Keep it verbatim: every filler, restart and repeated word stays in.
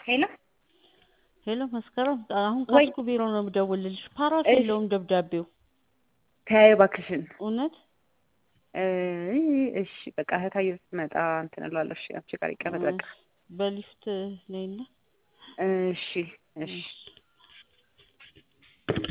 ሄሎ ሄሎ መስከረም አሁን ወይ ካስኩ ቢሮ ነው የምደውልልሽ። ፓራፍ እሺ የለውም ደብዳቤው። ተያዩ እባክሽን። እውነት እ እሺ በቃ እህታዬ ስትመጣ እንትን እላለሁ። እሺ አንቺ ጋር ይቀመጥ በቃ። በሊፍት ነይና። እሺ እሺ እሺ